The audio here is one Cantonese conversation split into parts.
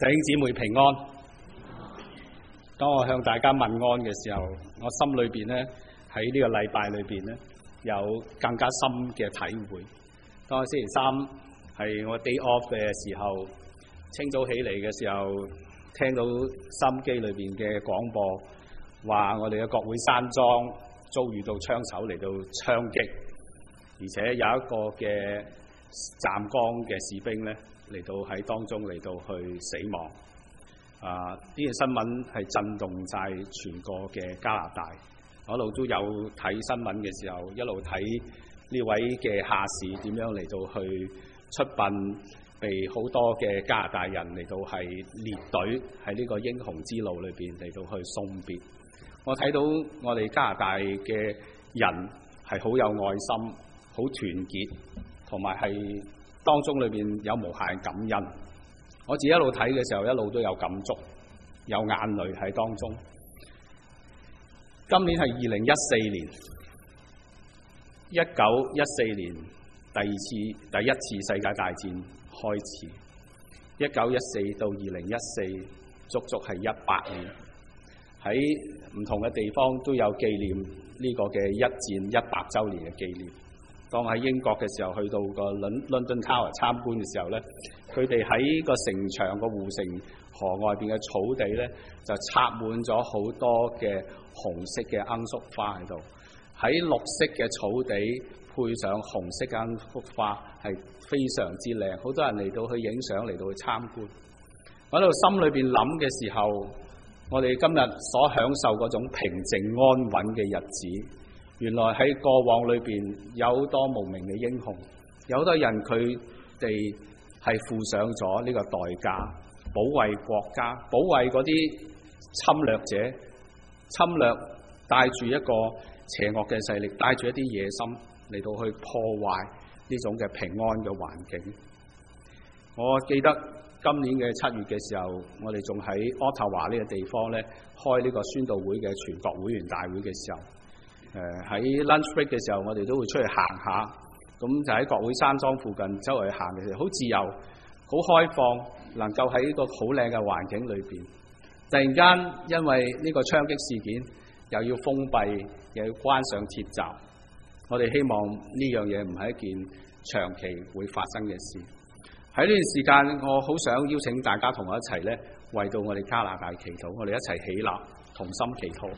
弟兄姊妹平安。當我向大家問安嘅時候，我心裏邊咧喺呢個禮拜裏邊咧有更加深嘅體會。當我星期三係我 day off 嘅時候，清早起嚟嘅時候，聽到收音機裏邊嘅廣播，話我哋嘅國會山莊遭遇到槍手嚟到槍擊，而且有一個嘅站崗嘅士兵咧嚟到喺當中嚟到去死亡。呢件新聞係震動晒全個嘅加拿大。我一路都有睇新聞嘅時候，一路睇呢位嘅下士點樣嚟到去出殯，被好多嘅加拿大人嚟到係列隊喺呢個英雄之路裏邊嚟到去送別。我睇到我哋加拿大嘅人係好有愛心、好團結，同埋係當中裏邊有無限感恩。我自己一路睇嘅時候，一路都有感觸，有眼淚喺當中。今年係2014年，1914年第一次世界大戰開始，1914到2014足足係100年。喺唔同嘅地方都有紀念呢個嘅一戰100週年嘅紀念。當喺英國嘅時候，去到個 London Tower 參觀嘅時候咧，佢哋喺個城牆個護城河外邊嘅草地咧，就插滿咗好多嘅紅色嘅罌粟花喺度。喺綠色嘅草地配上紅色嘅罌粟花，係非常之靚。好多人嚟到去影相，嚟到去參觀。我喺度心裏邊諗嘅時候，我哋今日所享受嗰種平靜安穩嘅日子，原來喺過往裏邊有好多無名嘅英雄，有好多人佢哋係付上咗呢個代價，保衛國家，保衛嗰啲侵略者，侵略帶住一個邪惡嘅勢力，帶住一啲野心嚟到去破壞呢種嘅平安嘅環境。我記得今年嘅7月嘅時候，我哋仲喺渥太華呢個地方咧開呢個宣道會嘅全國會員大會嘅時候，喺 lunch break 嘅時候，我哋都會出去行下，咁就喺國會山莊附近周圍行嘅時候，好自由、好開放，能夠喺一個好靚嘅環境裏邊。突然間因為呢個槍擊事件，又要封閉，又要關上鐵閘。我哋希望呢樣嘢唔係一件長期會發生嘅事。喺呢段時間，我好想邀請大家同我一齊咧，為到我哋加拿大祈禱。我哋一齊起立，同心祈禱。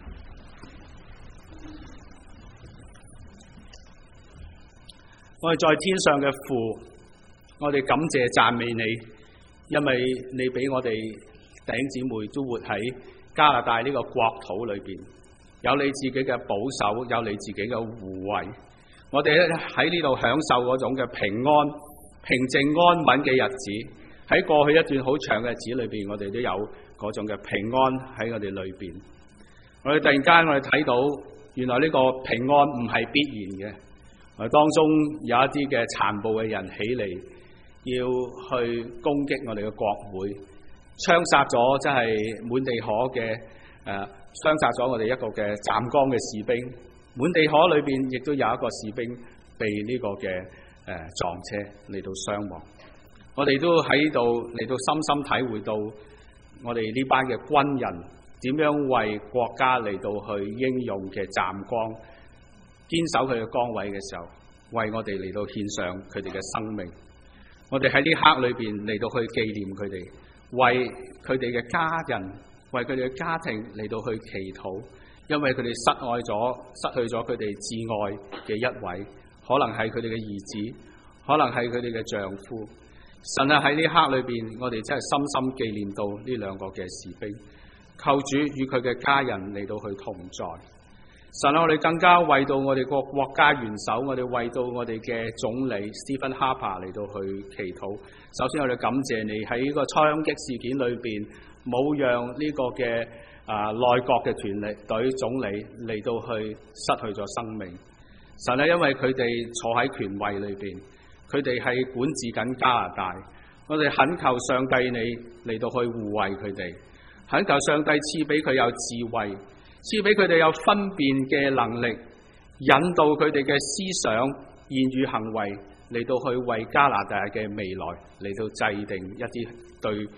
我哋在天上嘅父，我哋感謝讚美你，因為你俾我哋弟兄姊妹都活喺加拿大呢個國土裏邊，有你自己嘅保守，有你自己嘅護衛。我哋喺呢度享受嗰種嘅平安、平靜安穩嘅日子。喺過去一段好長嘅日子裏邊，我哋都有嗰種嘅平安喺我哋裏邊。我哋突然間我哋睇到，原來呢個平安唔係必然嘅。當中有一啲嘅殘暴嘅人起嚟，要去攻擊我哋嘅國會，槍殺咗真係滿地可嘅槍殺咗我哋一個嘅站崗嘅士兵。滿地可裏邊亦都有一個士兵被呢個嘅撞車嚟到傷亡。我哋都喺度嚟到深深體會到我哋呢班嘅軍人點樣為國家嚟到去英勇嘅站崗，堅守佢嘅崗位嘅時候，為我哋嚟到獻上佢哋嘅生命。我哋喺呢刻裏邊嚟到去紀念佢哋，為佢哋嘅家人，為佢哋嘅家庭嚟到去祈禱，因為佢哋失去咗佢哋至愛嘅一位，可能係佢哋嘅兒子，可能係佢哋嘅丈夫。神啊，喺呢刻裏邊，我哋真係深深紀念到呢兩個嘅士兵，求主與佢嘅家人嚟到去同在。神啊，我哋更加為到我哋個國家元首，我哋為到我哋嘅總理 Stephen Harper 嚟到去祈禱。首先我哋感謝你喺呢個槍擊事件裏邊，冇讓呢個嘅內閣嘅團隊總理嚟到去失去咗生命。神啊，因為佢哋坐喺權位裏邊，佢哋係管治緊加拿大。我哋懇求上帝你嚟到去護衛佢哋，懇求上帝賜俾佢有智慧，賜俾佢哋有分辨嘅能力，引導佢哋嘅思想、言語、行為嚟到去為加拿大嘅未來嚟到制定一啲對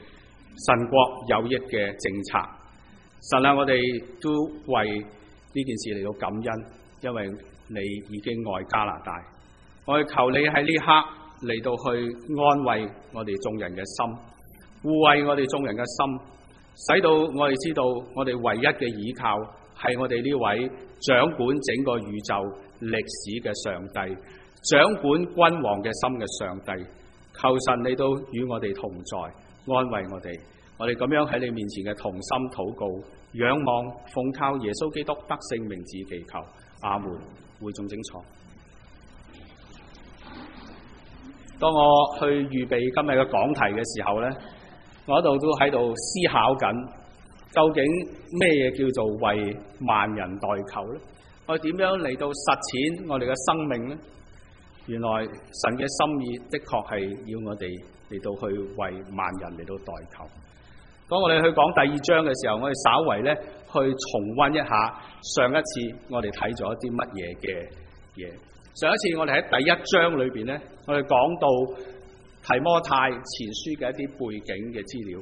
神國有益嘅政策。神啊，我哋都為呢件事嚟到感恩，因為你已經愛加拿大。我哋求你喺呢刻嚟到去安慰我哋眾人嘅心，護衛我哋眾人嘅心，使到我哋知道我哋唯一嘅依靠係我哋呢位掌管整個宇宙歷史嘅上帝，掌管君王嘅心嘅上帝。求神你都與我哋同在，安慰我哋。我哋咁樣喺你面前嘅同心禱告，仰望奉靠耶穌基督得勝名字祈求，阿門。會眾請坐。當我去預備今日嘅講題嘅時候呢，我一度都喺度思考緊，究竟咩嘢叫做為萬人代求呢？我哋點樣嚟到實踐我哋嘅生命呢？原來神嘅心意的確係要我哋嚟到去為萬人嚟到代求。當我哋去講第二章嘅時候，我哋稍為咧去重溫一下上一次我哋睇咗啲乜嘢嘅嘢。上一次我哋喺第一章裏邊咧，我哋講到提摩太前書嘅一啲背景嘅資料。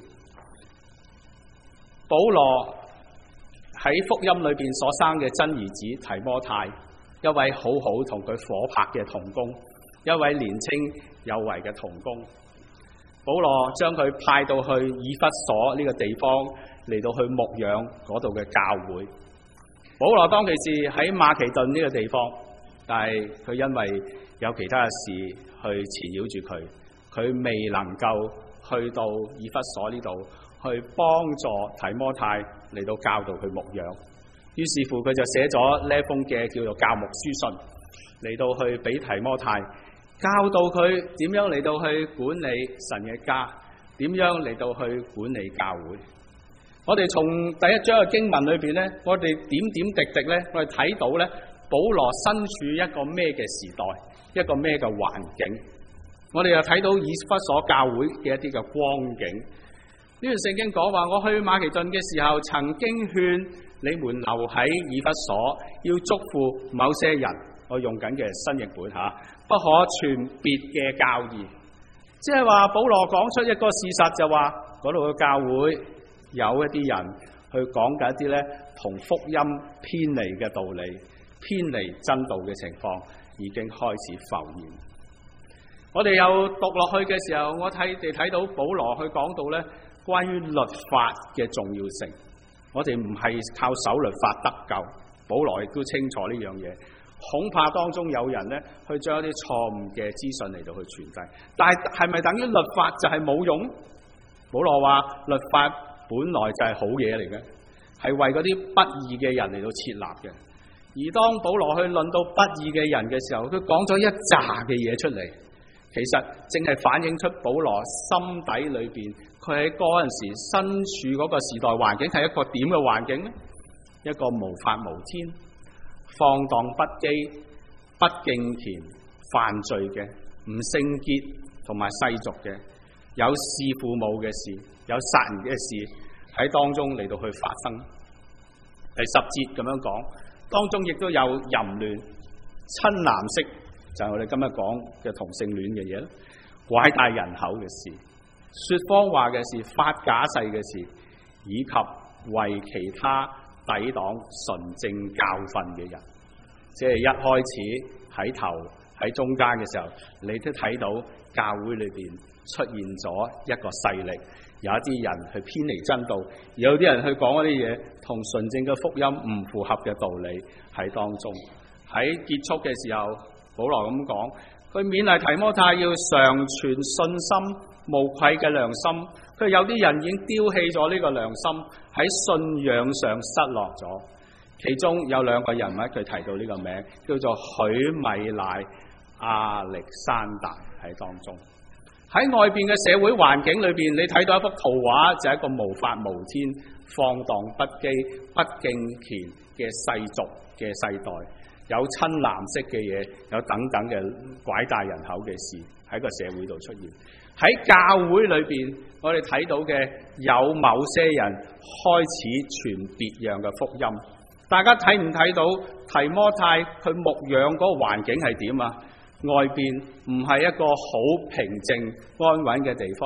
保羅喺福音裏邊所生嘅真兒子提摩太，一位好好同佢夥拍嘅同工，一位年青有為嘅同工。保羅將佢派到去以弗所呢個地方嚟到去牧養嗰度嘅教會。保羅當其時喺馬其頓呢個地方，但係佢因為有其他嘅事去纏繞住佢，佢未能夠去到以弗所呢度去幫助提摩太嚟到教導佢牧養。於是乎佢就寫咗呢一封嘅叫做教牧書信嚟到去俾提摩太，教導佢點樣嚟到去管理神嘅家，點樣嚟到去管理教會。我哋從第一章嘅經文裏邊呢，我哋點點滴滴呢，我哋睇到呢，保羅身處一個咩嘅時代，一個咩嘅環境。我哋又睇到以弗所教會嘅一啲嘅光景。呢段聖經講話，我去馬其頓嘅時候，曾經勸你們留喺以弗所，要囑咐某些人。我用緊嘅新譯本嚇，不可傳別嘅教義，即係話保羅講出一個事實，就話嗰度嘅教會有一啲人去講緊一啲咧同福音偏離嘅道理、偏離真道嘅情況已經開始浮現。我哋又讀落去嘅時候，我哋睇到保羅去講到咧關於律法嘅重要性。我哋唔係靠守律法得救，保羅亦都清楚呢樣嘢。恐怕當中有人咧去將一啲錯誤嘅資訊嚟到去傳遞，但係咪等於律法就係冇用？保羅話律法本來就係好嘢嚟嘅，係為嗰啲不義嘅人嚟到設立嘅。而當保羅去論到不義嘅人嘅時候，佢講咗一紮嘅嘢出嚟，其實正係反映出保羅心底裏邊，佢喺嗰陣時身處嗰個時代環境係一個點嘅環境呢？一個無法無天、放蕩不羈、不敬虔、犯罪嘅、唔聖潔同埋世俗嘅，有弒父母嘅事，有殺人嘅事喺當中嚟到去發生。第10節咁樣講，當中亦都有淫亂、親男色，就係我哋今日講嘅同性戀嘅嘢啦，拐帶人口嘅事，說謊話嘅事，發假誓嘅事，以及為其他抵擋純正教訓嘅人。即係一開始喺頭喺中間嘅時候，你都睇到教會裏邊出現咗一個勢力，有一啲人去偏離真道，有啲人去講一啲嘢同純正嘅福音唔符合嘅道理喺當中。喺結束嘅時候，保羅咁講，佢勉勵提摩太要常存信心、無愧嘅良心。佢有啲人已經丟棄咗呢個良心，喺信仰上失落咗。其中有2個人物，佢提到呢個名，叫做許米乃、亞歷山大喺當中。喺外邊嘅社會環境裏邊，你睇到一幅圖畫，就係一個無法無天、放蕩不羈、不敬虔嘅世俗嘅世代，有親男色嘅嘢，有等等嘅拐帶人口嘅事喺個社會度出現。喺教會裏邊，我哋睇到嘅有某些人開始傳別樣嘅福音。大家睇唔睇到提摩太佢牧養嗰個環境係點啊？外邊唔係一個好平靜安穩嘅地方，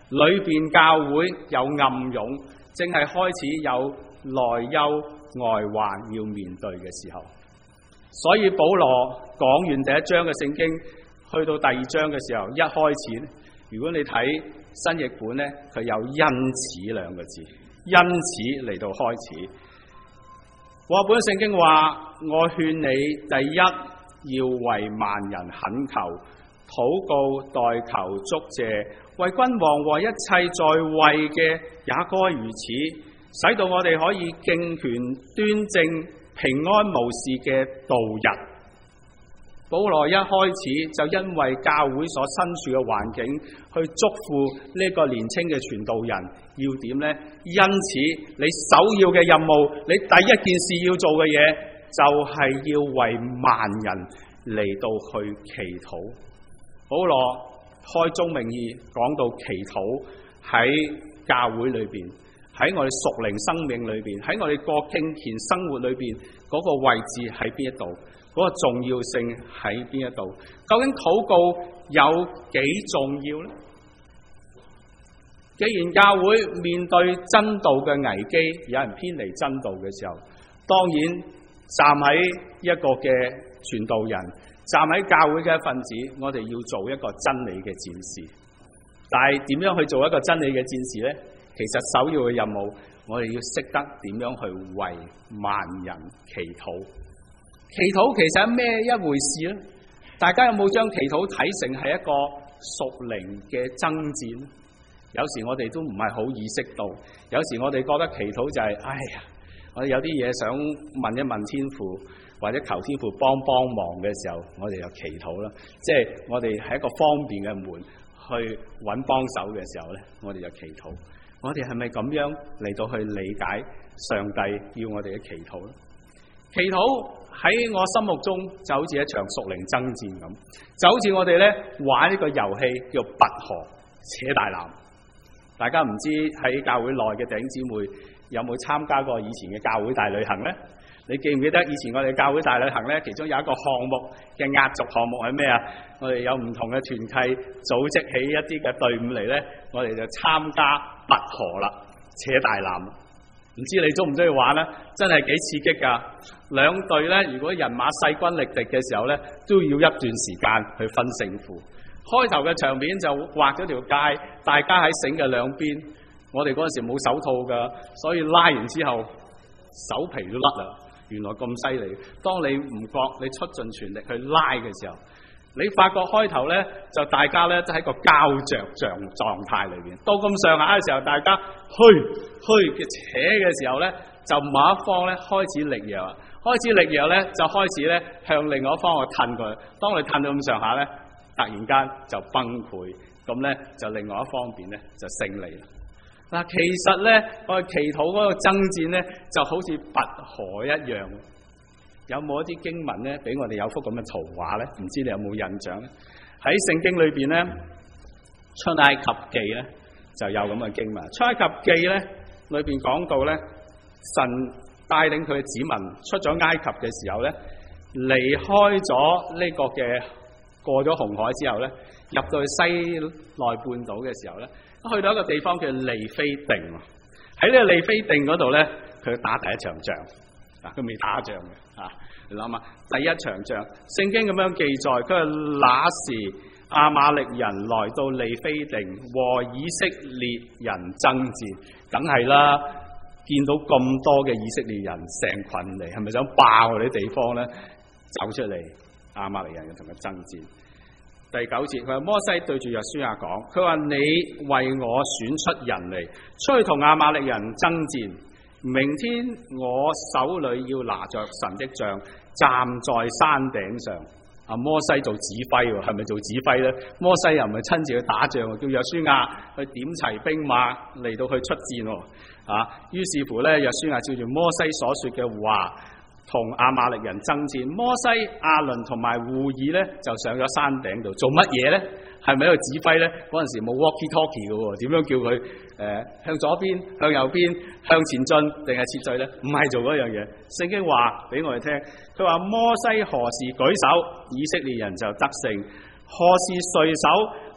裏邊教會有暗湧，正係開始有內憂外患要面對嘅時候。所以保羅講完第一章嘅聖經，去到第二章嘅時候，一開始如果你睇新譯本咧，佢有因此兩個字，因此嚟到開始。和合本聖經話：我勸你第一要為萬人懇求、禱告、代求、祝謝，為君王和一切在位嘅也該如此，使到我哋可以敬虔端正、平安無事嘅度日。保羅一開始就因為教會所身處嘅環境，去囑咐呢個年輕嘅傳道人要點呢？因此，你首要嘅任務，你第一件事要做嘅嘢，就係要為萬人嚟到去祈禱。保羅開宗明義講到祈禱喺教會裏邊，喺我哋屬靈生命裏邊，喺我哋過敬虔生活裏邊嗰個位置喺邊一度？嗰個重要性喺邊一度？究竟禱告有幾重要呢？既然教會面對真道嘅危機，有人偏離真道嘅時候，當然站喺一個嘅傳道人，站喺教會嘅一份子，我哋要做一個真理嘅戰士。但係點樣去做一個真理嘅戰士呢？其實首要嘅任務，我哋要識得點樣去為萬人祈禱。祈禱其實係咩一回事呢？大家有冇將祈禱睇成係一個屬靈嘅爭戰？有時我哋都唔係好意識到，有時我哋覺得祈禱就係，哎呀，我哋有啲嘢想問一問天父，或者求天父幫忙嘅時候，我哋就祈禱啦。即係我哋係一個方便嘅門去揾幫手嘅時候呢，我哋就祈禱。我哋係咪咁樣嚟到去理解上帝要我哋嘅祈禱呢？祈禱喺我心目中就好似一場屬靈爭戰咁，就好似我哋咧玩呢個遊戲叫拔河扯大纜。大家唔知喺教會內嘅弟兄姊妹有冇參加過以前嘅教會大旅行呢？你記唔記得以前我哋教會大旅行呢？其中有一個項目嘅壓軸項目係咩啊？我哋有唔同嘅團契組織起一啲嘅隊伍嚟呢，我哋就參加拔河啦，扯大纜。唔知你中唔中意玩呢？真係幾刺激㗎！兩隊呢，如果人馬勢均力敵嘅時候呢，都要一段時間去分勝負。開頭嘅場面就畫咗條界，大家喺繩嘅兩邊。我哋嗰陣時冇手套㗎，所以拉完之後手皮都甩啦。原來咁犀利！當你唔覺你出盡全力去拉嘅時候，你發覺開頭呢，就大家呢都喺個膠着狀態裏邊。到咁上下嘅時候，大家嘅扯嘅時候呢，就某一方呢開始力弱，就開始呢向另外一方去褪佢。當你褪到咁上下呢，突然間就崩潰，咁呢，就另外一方面呢，就勝利啦。嗱，其實呢，我哋祈禱嗰個爭戰呢，就好似拔河一樣。有冇一啲經文呢，俾我哋有幅咁嘅圖畫呢？唔知你有冇印象呢？喺聖經裏邊呢，出埃及記呢，就有咁嘅經文。出埃及記呢，裏邊講到呢，神帶領佢嘅子民出咗埃及嘅時候呢，離開咗呢個嘅過咗紅海之後呢，入到去西奈半島嘅時候呢，去到一個地方叫利非定。喺呢個利非定嗰度呢，佢打第一場仗。佢未打仗嘅，你諗下，第一場仗，聖經咁樣記載，佢話那時亞瑪力人來到利非定和以色列人爭戰，梗係啦，見到咁多嘅以色列人成群嚟，係咪想霸我哋啲地方咧？走出嚟，亞瑪力人同佢爭戰。第9節，佢話摩西對住約書亞講，佢話你為我選出人嚟，出去同亞瑪力人爭戰。明天我手裏要拿着神的杖，站在山頂上。摩西做指揮喎，係咪做指揮呢？摩西又唔係親自去打仗，叫約書亞去點齊兵馬嚟到去出戰喎。於是乎呢，約書亞照住摩西所說嘅話，同亞瑪力人爭戰。摩西、亞倫同埋戶珥呢，就上咗山頂度做乜嘢呢？係咪喺度指揮呢？嗰陣時冇 walkie-talkie 嘅喎，點樣叫佢向左邊、向右邊、向前進定係撤退呢？唔係做嗰樣嘢。聖經話俾我哋聽，佢話摩西何時舉手，以色列人就得勝；何時垂手，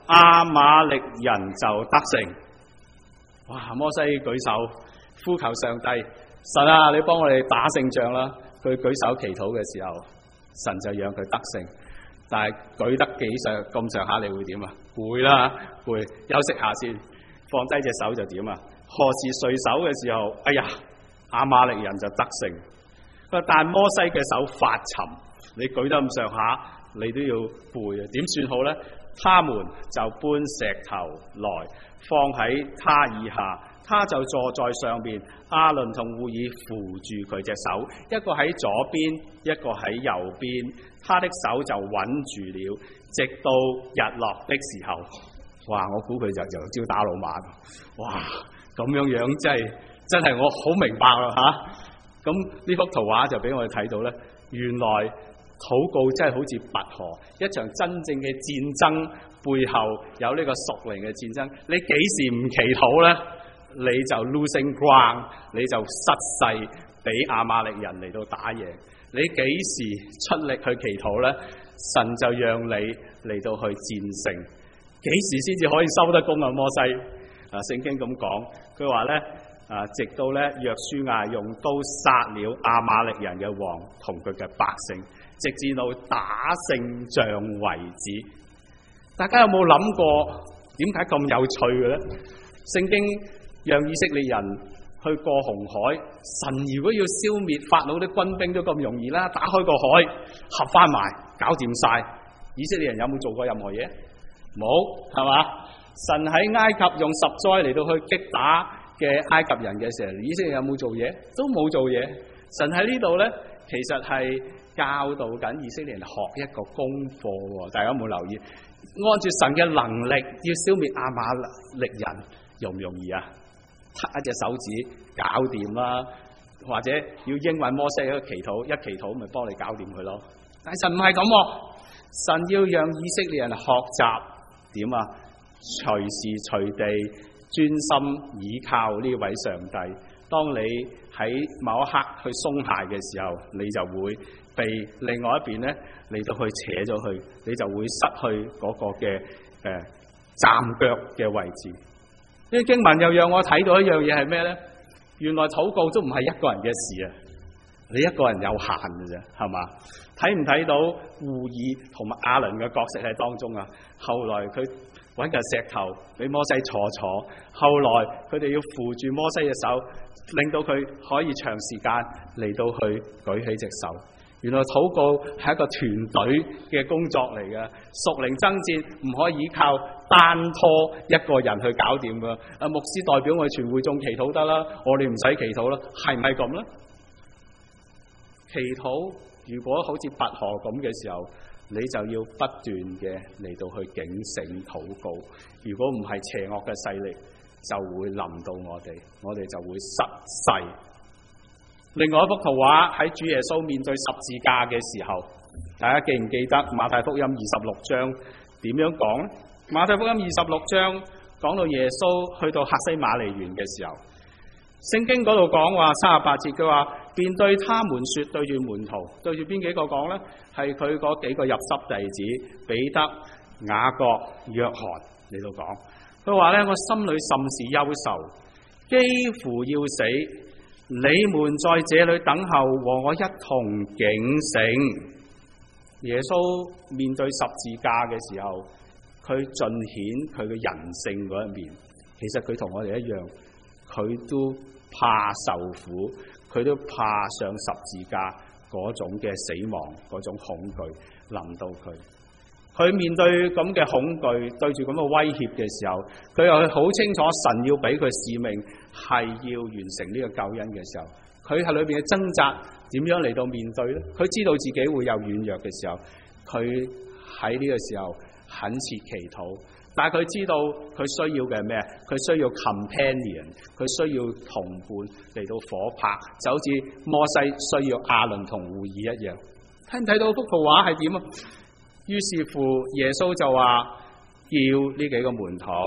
亞瑪力人就得勝。哇！摩西舉手呼求上帝，神啊，你幫我哋打勝仗啦！佢舉手祈禱嘅時候，神就讓佢得勝。但係舉得咁上下，你會點啊？攰啦，攰，休息下先，放低隻手就點啊？何時垂手嘅時候，哎呀，亞瑪力人就得勝。但摩西嘅手發沉，你舉得咁上下，你都要背啊？點算好呢？他們就搬石頭來放喺他以下，他就坐在上邊，亞倫同戶珥扶住佢隻手，一個喺左邊，一個喺右邊，他的手就穩住了，直到日落的時候。哇！我估佢就由朝打老晚。哇！咁樣真係我好明白啦嚇。咁呢幅圖畫就俾我哋睇到呢，原來禱告真係好似拔河，一場真正嘅戰爭背後有呢個屬靈嘅戰爭。你幾時唔祈禱呢？你就 losing ground， 你就失勢俾亞瑪力人嚟到打贏。你幾時出力去祈禱呢？神就讓你嚟到去戰勝。幾時先至可以收得工啊？摩西聖經咁講，佢話呢，直到呢約書亞用刀殺了亞瑪力人嘅王同佢嘅百姓，直至到打勝仗為止。大家有冇諗過點解咁有趣嘅呢？聖經讓以色列人去過紅海，神如果要消滅法老啲軍兵都咁容易啦，打開個海合翻埋，搞掂晒。以色列人有冇做過任何嘢？冇，係嘛？神喺埃及用10災嚟到去擊打嘅埃及人嘅時候，以色列有冇做嘢？都冇做嘢。神喺呢度呢，其實係教導緊以色列人學一個功課喎。大家有冇留意？按住神嘅能力要消滅亞瑪力人，容唔容易啊？一隻手指搞掂啦，或者要應允摩西一個祈禱，一祈禱咪幫你搞掂佢咯。但神唔係咁，神要讓以色列人學習點啊？隨時隨地專心倚靠呢位上帝。當你喺某一刻去鬆懈嘅時候，你就會被另外一邊咧嚟到去扯咗去，你就會失去嗰個嘅站腳嘅位置。呢啲經文又讓我睇到一樣嘢係咩呢？原來禱告都唔係一個人嘅事啊！你一個人有限嘅啫，係嘛？睇唔睇到戶珥同埋亞倫嘅角色喺當中啊？後來佢揾嚿石頭俾摩西坐，後來佢哋要扶住摩西嘅手，令到佢可以長時間嚟到去舉起隻手。原來禱告係一個團隊嘅工作嚟嘅，屬靈爭戰唔可以依靠單拖一個人去搞掂噶。牧師代表我哋全會眾祈禱得啦，我哋唔使祈禱啦，係唔係咁呢？祈禱如果好似拔河咁嘅時候，你就要不斷嘅嚟到去警醒禱告。如果唔係邪惡嘅勢力就會臨到我哋就會失勢。另外一幅圖畫喺主耶穌面對十字架嘅時候，大家記唔記得馬太福音26章點樣講呢？馬太福音26章講到耶穌去到客西馬尼園嘅時候，聖經嗰度講話38節，佢話便對他們說，對住門徒，對住邊幾個講呢？係佢嗰幾個入室弟子彼得、雅各、約翰嚟到講。佢話呢，我心裏甚是憂愁，幾乎要死。你們在這裏等候，和我一同警醒。耶穌面對十字架嘅時候，佢盡顯佢嘅人性嗰一面。其實佢同我哋一樣，佢都怕受苦，佢都怕上十字架嗰種嘅死亡，嗰種恐懼臨到佢。佢面對咁嘅恐懼，對住咁嘅威脅嘅時候，佢又好清楚神要俾佢使命，係要完成呢個救恩嘅時候，佢喺裏邊嘅掙扎點樣嚟到面對呢？佢知道自己會有軟弱嘅時候，佢喺呢個時候懇切祈禱，但係佢知道佢需要嘅係咩？佢需要 companion， 佢需要同伴嚟到夥拍，就好似摩西需要亞倫同戶珥一樣。睇唔睇到幅圖畫係點啊？於是乎，耶穌就話叫呢幾個門徒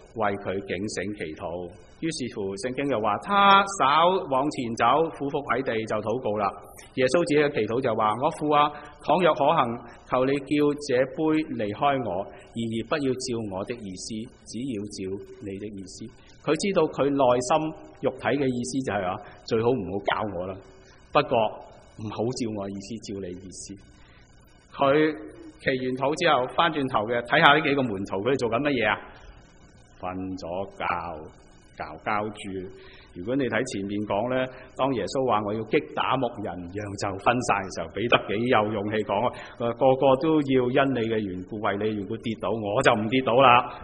為佢警醒祈禱。於是乎聖經就話，他稍往前走，俯伏喺地就禱告啦。耶穌自己嘅祈禱就話，我父啊，倘若可行，求你叫這杯離開我，然而不要照我的意思，只要照你的意思。佢知道佢內心肉體嘅意思就係話，最好唔好教我啦，不過唔好照我意思，照你意思。佢祈完禱之後翻轉頭嘅睇下呢幾個門徒，佢哋做緊乜嘢啊？瞓咗覺，覺住。如果你睇前面講呢，當耶穌話我要擊打牧人，羊就分散嘅時候，彼得幾有勇氣講，個個都要因你嘅緣故，為你嘅緣故跌倒，我就唔跌倒啦。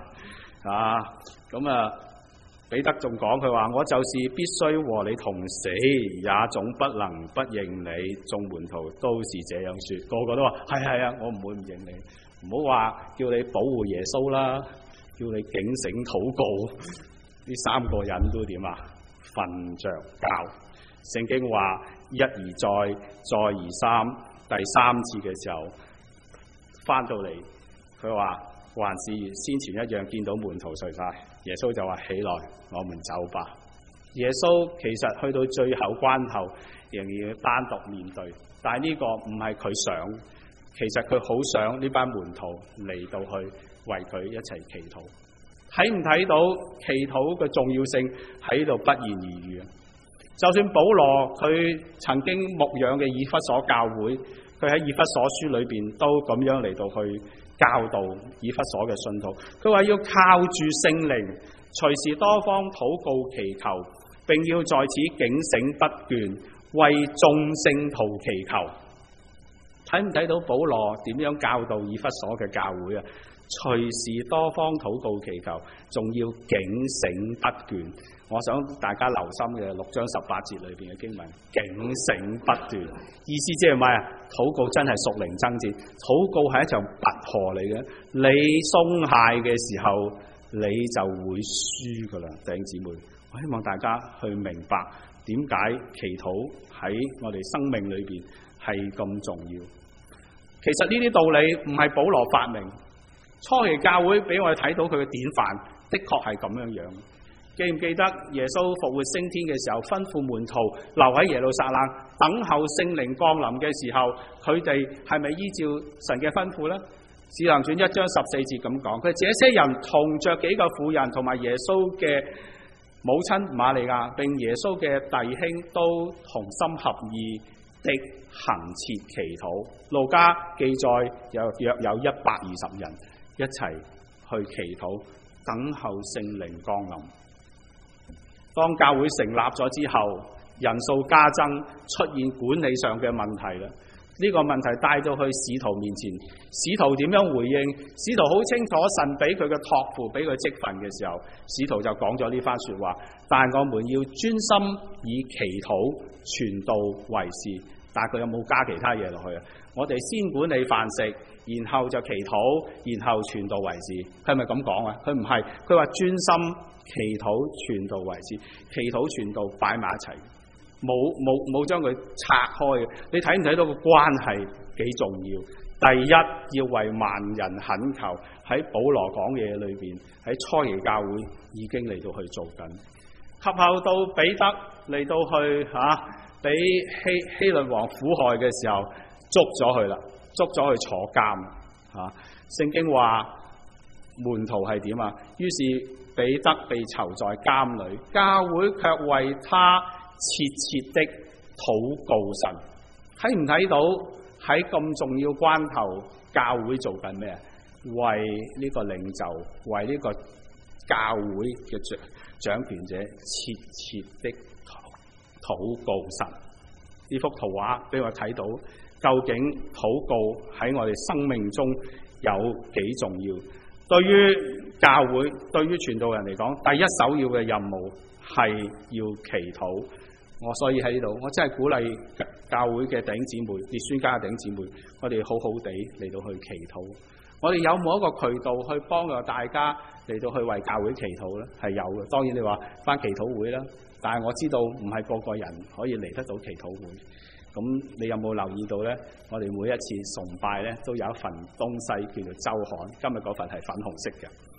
彼得仲講，佢話我就是必須和你同死，也總不能不認你。眾門徒都是這樣說，個個都話係啊，我唔會唔認你。唔好話叫你保護耶穌啦，叫你警醒禱告。呢三個人都點啊？瞓着覺。聖經話一而再，再而三，第三次嘅時候翻到嚟，佢話還是先前一樣，見到門徒睡晒，耶穌就話起來，我們走吧。耶穌其實去到最後關頭，仍然要單獨面對，但係呢個唔係佢想，其實佢好想呢班門徒嚟到去為佢一齊祈禱。睇唔睇到祈禱嘅重要性喺度不言而喻啊？就算保羅佢曾經牧養嘅以弗所教會，佢喺以弗所書裏邊都咁樣嚟到去教導以弗所嘅信徒，佢話要靠住聖靈，隨時多方禱告祈求，並要在此警醒不倦，為眾聖徒祈求。睇唔睇到保羅點樣教導以弗所嘅教會啊？隨時多方禱告祈求，仲要警醒不倦。我想大家留心嘅6章18節裏邊嘅經文，警醒不斷，意思即係咩啊？禱告真係屬靈爭戰，禱告係一場拔河嚟嘅。你鬆懈嘅時候，你就會輸噶啦，弟兄姊妹。我希望大家去明白點解祈禱喺我哋生命裏邊係咁重要。其實呢啲道理唔係保羅發明。初期教會俾我哋睇到佢嘅典範，的確係咁樣樣。記唔記得耶穌復活升天嘅時候，吩咐門徒留喺耶路撒冷等候聖靈降臨嘅時候，佢哋係咪依照神嘅吩咐呢？使徒行傳1章14節咁講，佢這些人同着幾個婦人同埋耶穌嘅母親瑪利亞，並耶穌嘅弟兄都同心合意的恆切祈禱。路加記載約有120人一齊去祈禱，等候聖靈降臨。當教會成立咗之後，人數加增，出現管理上嘅問題啦。呢個問題帶到去使徒面前，使徒點樣回應？使徒好清楚神俾佢嘅託付，俾佢職分嘅時候，使徒就講咗呢番說話。但係我們要專心以祈禱傳道為事。但係佢有冇加其他嘢落去啊？我哋先管理飯食，然後就祈禱，然後傳道為事。佢係咪咁講啊？佢唔係，佢話專心祈禱傳道為事，祈禱傳道擺埋一齊，冇將佢拆開嘅。你睇唔睇到個關係幾重要？第一，要為萬人懇求，喺保羅講嘢裏邊，喺初期教會已經嚟到去做緊。及後到彼得嚟到去俾希律王苦害嘅時候，捉咗佢啦，捉咗佢坐監。聖經話門徒係點啊？於是彼得被囚在監裏，教會卻為他切切的禱告神。睇唔睇到喺咁重要關頭，教會做緊咩？為呢個領袖，為呢個教會嘅掌權者切切的禱告神。呢幅圖畫俾我睇到，究竟禱告喺我哋生命中有幾重要？對於教會，對於傳道人嚟講，第一首要嘅任務係要祈禱。所以喺呢度，我真係鼓勵教會嘅弟兄姊妹、列宣家嘅弟兄姊妹，我哋好好地嚟到去祈禱。我哋有冇一個渠道去幫助大家嚟到去為教會祈禱呢？係有嘅。當然你話返祈禱會啦，但係我知道唔係個個人可以嚟得到祈禱會。咁你有冇留意到呢？我哋每一次崇拜呢，都有一份東西叫做週刊，今日嗰份係粉紅色嘅。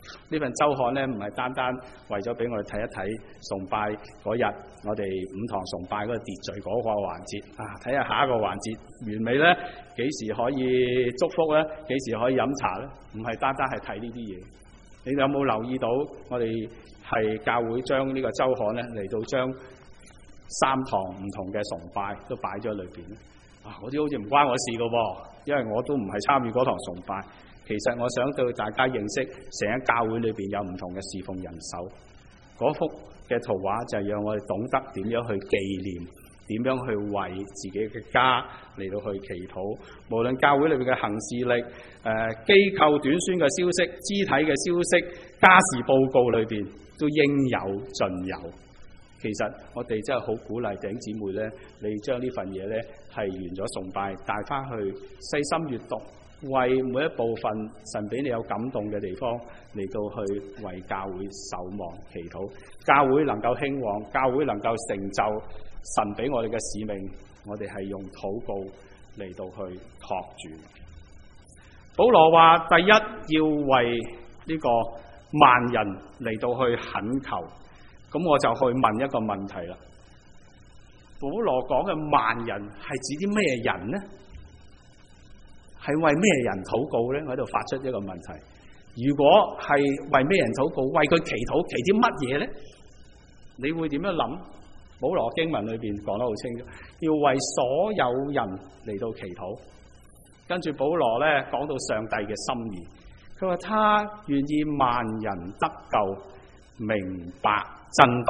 呢份週刊呢，唔係單單為咗俾我哋睇一睇崇拜嗰日我哋五堂崇拜嗰個秩序嗰個環節睇下下一個環節完美呢，幾時可以祝福呢？幾時可以飲茶呢？唔係單單係睇呢啲嘢。你有冇留意到我哋係教會將呢個週刊呢嚟到將3堂唔同嘅崇拜都擺咗喺裏邊咧？嗰啲好似唔關我事㗎喎，因為我都唔係參與嗰堂崇拜。其實我想對大家認識成間教會裏邊有唔同嘅侍奉人手。嗰幅嘅圖畫就係讓我哋懂得點樣去紀念，點樣去為自己嘅家嚟到去祈禱。無論教會裏邊嘅行事曆、機構短宣嘅消息、肢體嘅消息、家事報告裏邊都應有盡有。其實我哋真係好鼓勵弟兄姊妹呢，你將呢份嘢呢係完咗崇拜帶翻去細心閱讀，為每一部分神俾你有感動嘅地方嚟到去為教會守望祈禱，教會能夠興旺，教會能夠成就神俾我哋嘅使命，我哋係用禱告嚟到去托住。保羅話：第一要為呢個萬人嚟到去懇求。咁我就去問一個問題啦。保羅講嘅萬人係指啲咩人呢？係為咩人禱告呢？我喺度發出一個問題。如果係為咩人禱告，為佢祈禱，祈啲乜嘢呢？你會點樣諗？保羅經文裏邊講得好清楚，要為所有人嚟到祈禱。跟住保羅呢講到上帝嘅心意，佢話他願意萬人得救，明白真道。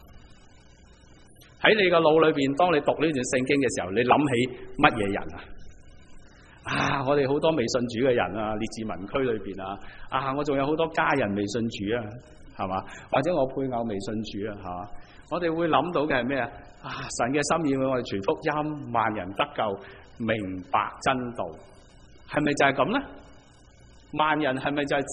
喺你個腦裏邊，當你讀呢段聖經嘅時候，你諗起乜嘢人啊？我哋好多未信主嘅人啊，列治文區裏邊我仲有好多家人未信主啊，係嘛？或者我配偶未信主啊，係嘛？我哋會諗到嘅係咩啊？神嘅心意，我哋傳福音，萬人得救，明白真道，係咪就係咁呢？萬人係咪就係指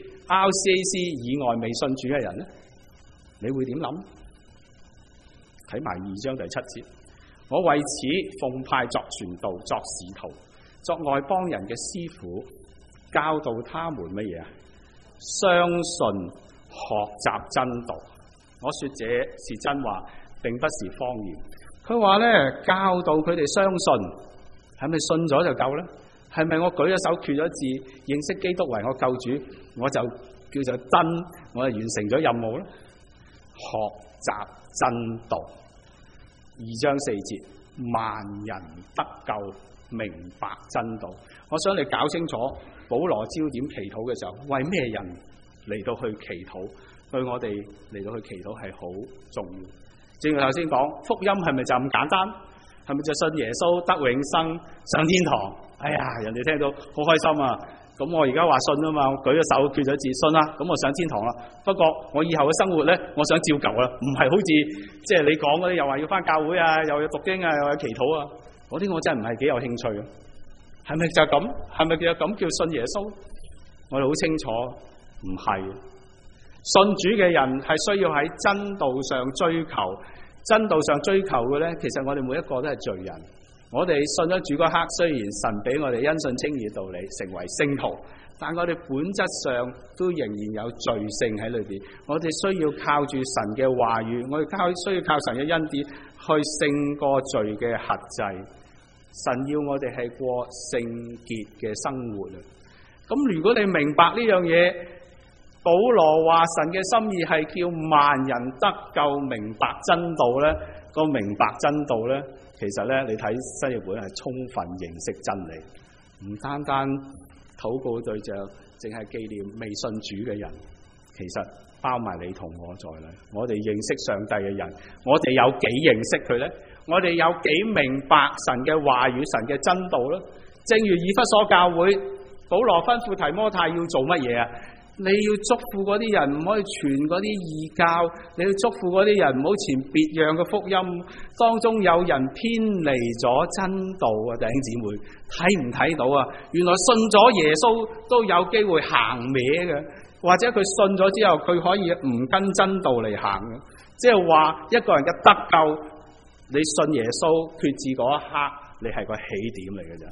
RCAC 以外未信主嘅人呢？你會點諗？睇埋2章第7節，我為此奉派作傳道、作使徒、作外邦人嘅師傅，教導他們乜嘢啊？相信學習真道。我說這是真話，並不是謊言。佢話咧，教導佢哋相信，係咪信咗就夠呢？係咪我舉咗手決咗字，認識基督為我救主，我就叫做真，我就完成咗任務呢？學習真道。2章4節，萬人得救，明白真道。我想你搞清楚，保羅焦點祈禱嘅時候，為咩人嚟到去祈禱？對我哋嚟到去祈禱係好重要。正如頭先講，福音係咪就咁簡單？係咪就信耶穌得永生上天堂？哎呀，人哋聽到好開心啊！咁我而家話信啊嘛，我舉咗手決咗字信啦，咁我上天堂啦。不過我以後嘅生活咧，我想照舊啦，唔係好似即係你講嗰啲，又話要翻教會啊，又要讀經啊，又要祈禱啊，嗰啲我真係唔係幾有興趣。係咪就係咁？係咪就咁叫信耶穌？我哋好清楚，唔係。信主嘅人係需要喺真道上追求，真道上追求嘅咧，其實我哋每一個都係罪人。我哋信咗主嗰刻，雖然神俾我哋因信稱義道理成為聖徒，但我哋本質上都仍然有罪性喺裏邊。我哋需要靠住神嘅話語，我哋需要靠神嘅恩典去勝過罪嘅轄制。神要我哋係過聖潔嘅生活啊！咁如果你明白呢樣嘢，保羅話神嘅心意係叫萬人得救，明白真道咧。個明白真道咧，其實咧你睇新譯本係充分認識真理，唔單單禱告對象，淨係紀念未信主嘅人，其實包埋你同我在內。我哋認識上帝嘅人，我哋有幾認識佢咧？我哋有幾明白神嘅話語、神嘅真道咧？正如以弗所教會，保羅吩咐提摩太要做乜嘢啊？你要囑咐嗰啲人唔可以傳嗰啲異教，你要囑咐嗰啲人唔好傳別樣嘅福音，當中有人偏離咗真道啊！弟兄姊妹，睇唔睇到啊？原來信咗耶穌都有機會行歪嘅，或者佢信咗之後佢可以唔跟真道嚟行嘅，即係話一個人嘅得救，你信耶穌決志嗰一刻，你係個起點嚟嘅咋。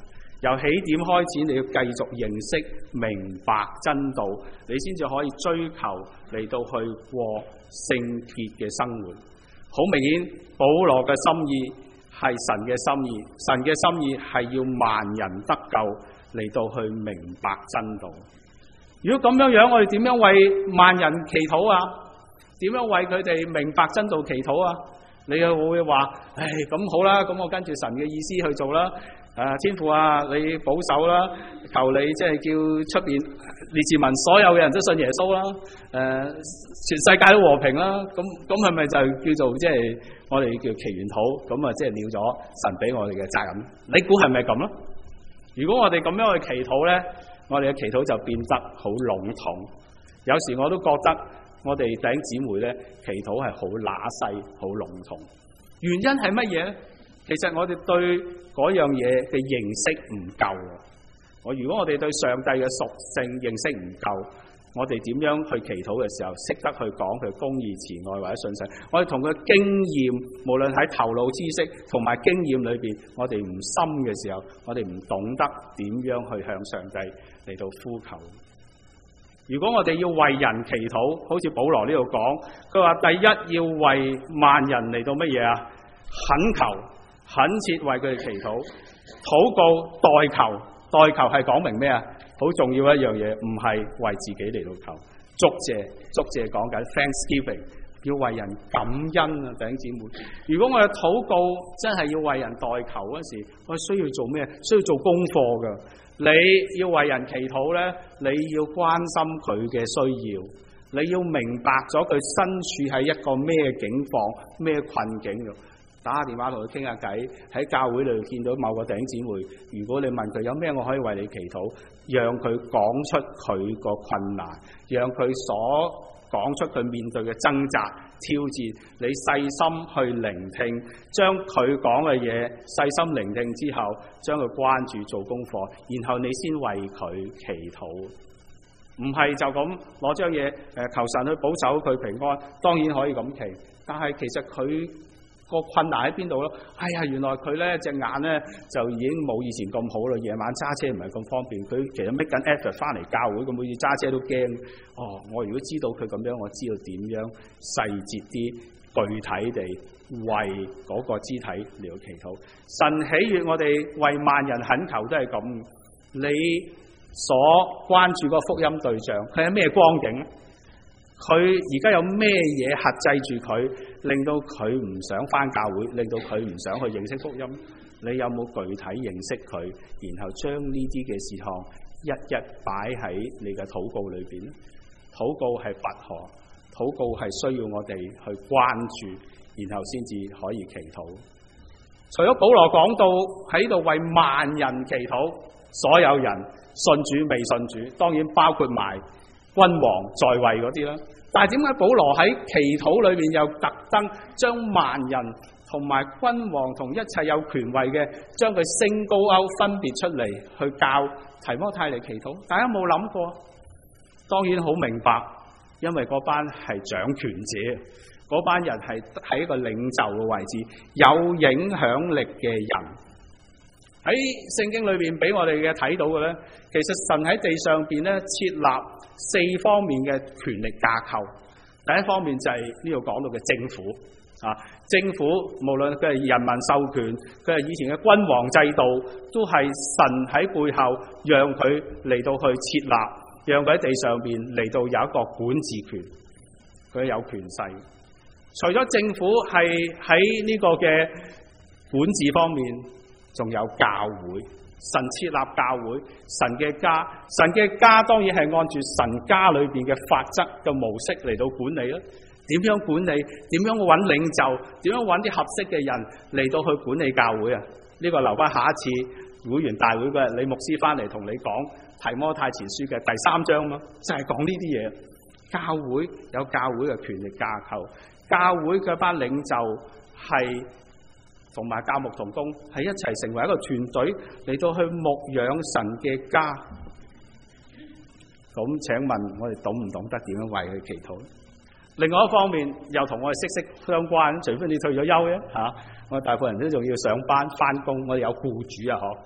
由起點開始，你要繼續認識、明白真道，你先至可以追求嚟到去過聖潔嘅生活。好明顯，保羅嘅心意係神嘅心意，神嘅心意係要萬人得救，嚟到去明白真道。如果咁樣樣，我哋點樣為萬人祈禱啊？點樣為佢哋明白真道祈禱啊？你又會話，咁好啦，咁我跟住神嘅意思去做啦。天父啊，你保守啦，求你即係叫出邊列治文所有嘅人都信耶穌啦。全世界都和平啦。咁係咪就叫做即係我哋叫祈願禱？咁啊，即係了咗神俾我哋嘅責任？你估係咪咁咯？如果我哋咁樣去祈禱咧，我哋嘅祈禱就變得好籠統。有時我都覺得我哋弟兄姊妹咧祈禱係好乸細、好籠統。原因係乜嘢咧？其實我哋對嗰樣嘢嘅認識唔夠。如果我哋對上帝嘅屬性認識唔夠，我哋點樣去祈禱嘅時候，識得去講佢公義、慈愛或者信實，我哋同佢經驗，無論喺頭腦知識同埋經驗裏邊，我哋唔深嘅時候，我哋唔懂得點樣去向上帝嚟到呼求。如果我哋要為人祈禱，好似保羅呢度講，佢話第一要為萬人嚟到乜嘢啊？懇求。懇切為佢哋祈禱、禱告、代求。代求係講明咩啊？好重要一樣嘢，唔係為自己嚟到求。祝謝講緊 Thanksgiving， 要為人感恩啊！弟兄姊妹，如果我哋禱告真係要為人代求嗰時，我哋需要做咩？需要做功課㗎。你要為人祈禱咧，你要關心佢嘅需要，你要明白咗佢身處喺一個咩境況、咩困境度。打下電話同佢傾下偈，喺教會裏見到某個弟兄姊妹，如果你問佢有咩我可以為你祈禱，讓佢講出佢個困難，讓佢所講出佢面對嘅掙扎、挑戰，你細心去聆聽，將佢講嘅嘢細心聆聽之後，將佢關注做功課，然後你先為佢祈禱。唔係就咁攞張嘢求神去保守佢平安，當然可以咁祈，但係其實佢個困難喺邊度咯？原來佢咧隻眼咧就已經冇以前咁好啦，夜晚揸車唔係咁方便。佢其實 make 緊 effort 翻嚟教會，咁每次揸車都驚。我如果知道佢咁樣，我知道點樣細節啲、具體地為嗰個肢體嚟到祈禱。神喜悅我哋為萬人懇求都係咁。你所關注個福音對象，佢係咩光景咧？佢而家有咩嘢轄制住佢，令到佢唔想返教會，令到佢唔想去認識福音？你有冇具體認識佢，然後將呢啲嘅事項一一擺喺你嘅禱告裏邊？禱告係拔河，禱告係需要我哋去關注，然後先至可以祈禱。除咗保羅講到喺度為萬人祈禱，所有人信主未信主，當然包括埋君王在位嗰啲啦，但係點解保羅喺祈禱裏面又特登將萬人同埋君王同一切有權位嘅，將佢升高分別出嚟去教提摩太嚟祈禱？大家冇諗過？當然好明白，因為嗰班係掌權者，嗰班人係喺一個領袖嘅位置，有影響力嘅人。喺聖經裏邊俾我哋嘅睇到嘅咧，其實神喺地上邊咧設立4方面嘅權力架構。第一方面就係呢度講到嘅政府啊，政府無論佢係人民授權，佢係以前嘅君王制度，都係神喺背後讓佢嚟到去設立，讓佢喺地上邊嚟到有一個管治權，佢有權勢。除咗政府係喺呢個嘅管治方面，仲有教會，神設立教會，神嘅家，神嘅家當然係按住神家裏邊嘅法則嘅模式嚟到管理啦。點樣管理？點樣揾領袖？點樣揾啲合適嘅人嚟到去管理教會啊？呢個留翻下一次會員大會嗰日，李牧師翻嚟同你講提摩太前書嘅第3章嘛，就係講呢啲嘢。教會有教會嘅權力架構，教會嘅班領袖係同埋教牧同工係一齊成為一個團隊嚟到去牧養神嘅家。咁請問我哋懂唔懂得點樣為佢祈禱？另外一方面又同我哋息息相關，除非你退咗休啫嚇，我哋大部分人都仲要上班翻工，我哋有僱主啊嗬。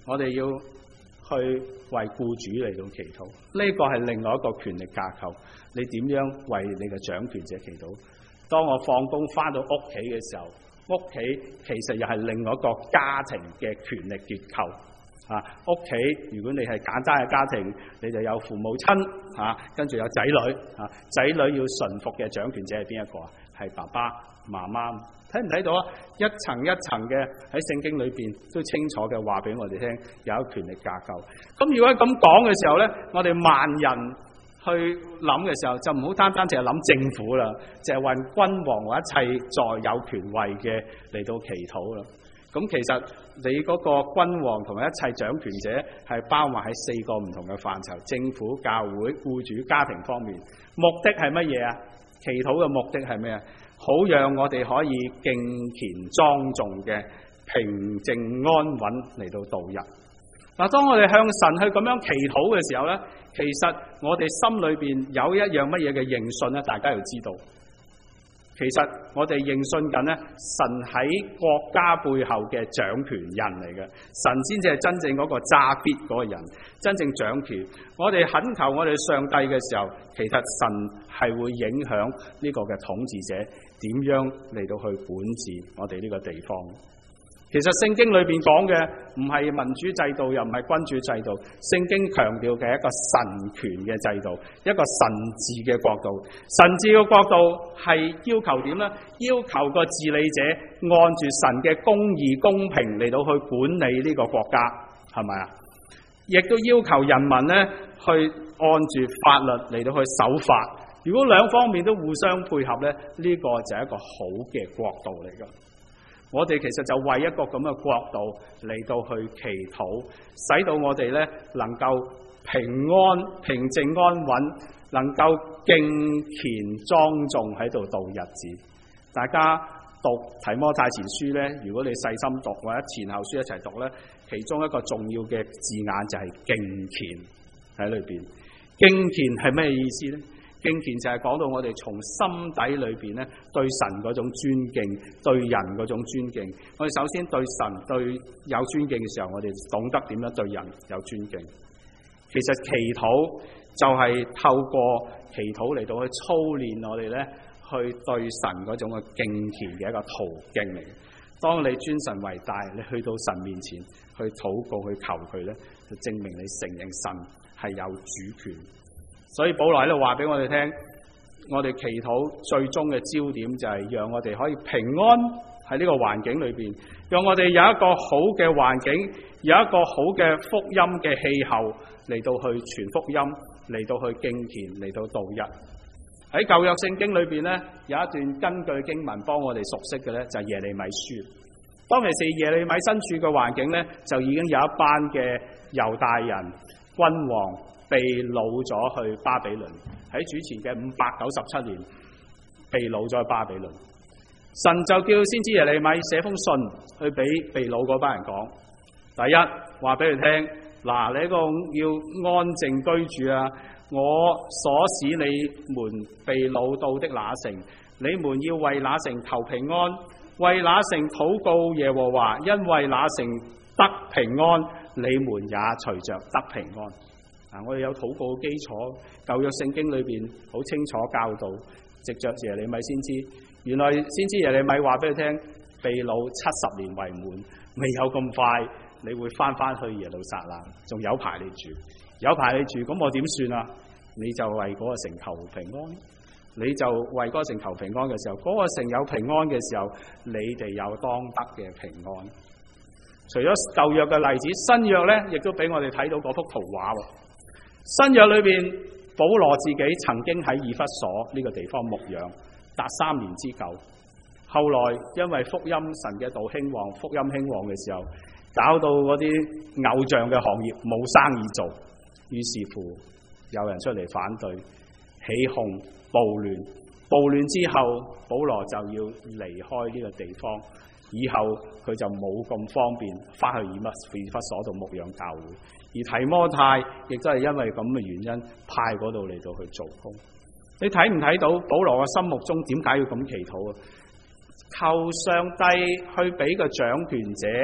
我哋要去為僱主嚟到祈禱，呢個係另外一個權力架構。你點樣為你嘅掌權者祈禱？當我放工翻到屋企嘅時候，屋企其實又係另外一個家庭嘅權力結構。屋企如果你係簡單嘅家庭，你就有父母親，跟住有仔女，仔女要順服嘅掌權者係邊一個啊？係爸爸媽媽。睇唔睇到啊？一層一層嘅喺聖經裏邊都清楚嘅話俾我哋聽，有一個權力架構。咁如果咁講嘅時候呢，我哋萬人去諗嘅時候，就唔好單單淨係諗政府啦，淨係為君王或一切在有權位嘅嚟到祈禱啦。咁其實你嗰個君王同埋一切掌權者係包含喺4個唔同嘅範疇：政府、教會、僱主、家庭方面。目的係乜嘢啊？祈禱嘅目的係咩啊？好讓我哋可以敬虔莊重嘅平靜安穩嚟到度日。嗱，當我哋向神去咁樣祈禱嘅時候呢，其實我哋心裏邊有一樣乜嘢嘅認信呢？大家要知道。其實我哋認信緊呢，神喺國家背後嘅掌權人嚟嘅，神先至係真正嗰個揸 fit 嗰個人，真正掌權。我哋懇求我哋上帝嘅時候，其實神係會影響呢個嘅統治者點樣嚟到去管治我哋呢個地方。其實聖經裏邊講嘅唔係民主制度，又唔係君主制度，聖經強調嘅係一個神權嘅制度，一個神治嘅國度。神治嘅國度係要求點呢？要求個治理者按住神嘅公義公平嚟到去管理呢個國家，係咪啊？亦都要求人民呢去按住法律嚟到去守法。如果兩方面都互相配合呢，呢個就係一個好嘅國度嚟㗎。我哋其實就為一個咁嘅國度嚟到去祈禱，使到我哋呢能夠平靜安穩，能夠敬虔莊重喺度度日子。大家讀提摩太前書呢，如果你細心讀或者前後書一齊讀呢，其中一個重要嘅字眼就係敬虔喺裏邊。敬虔係咩意思呢？敬虔就係講到我哋從心底裏邊咧對神嗰種尊敬，對人嗰種尊敬。我哋首先對神對有尊敬嘅時候，我哋懂得點樣對人有尊敬。其實祈禱就係透過祈禱嚟到去操練我哋咧，去對神嗰種嘅敬虔嘅一個途徑嚟嘅。當你尊神為大，你去到神面前去禱告去求佢咧，就證明你承認神係有主權。所以保羅喺度話俾我哋聽，我哋祈禱最終嘅焦點就係讓我哋可以平安喺呢個環境裏邊，讓我哋有一個好嘅環境，有一個好嘅福音嘅氣候嚟到去傳福音，嚟到去敬虔，嚟到度日。喺舊約聖經裏邊呢，有一段根據經文幫我哋熟悉嘅呢，就係耶利米書。當其時耶利米身處嘅環境呢，就已經有一班嘅猶大人君王被擄咗去巴比倫，喺主前嘅597年被擄咗去巴比倫。神就叫先知耶利米寫封信去俾被擄嗰班人講，第一話俾佢聽，嗱，你一個要安靜居住啊，我所使你們被擄到的那城，你們要為那城求平安，為那城禱告耶和華，因為那城得平安，你們也隨着得平安。我哋有禱告嘅基礎，舊約聖經裏邊好清楚教導，藉着耶利米先知，原來先知耶利米話俾佢聽，被擄70年為滿，未有咁快，你會翻去耶路撒冷，仲有排你住，咁我點算啊？你就為嗰個城求平安，你就為嗰個城求平安嘅時候，嗰個城有平安嘅時候，你哋有當得嘅平安。除咗舊約嘅例子，新約呢亦都俾我哋睇到嗰幅圖畫。新約裏邊，保羅自己曾經喺以弗所呢個地方牧養達3年之久，後來因為福音神嘅道興旺，福音興旺嘅時候，搞到嗰啲偶像嘅行業冇生意做，於是乎有人出嚟反對，起哄暴亂之後，保羅就要離開呢個地方，以後佢就冇咁方便翻去以弗所度牧養教會。而提摩太亦都係因為咁嘅原因派嗰度嚟到去做工。你睇唔睇到保羅嘅心目中點解要咁祈禱啊？求上帝去俾個掌權者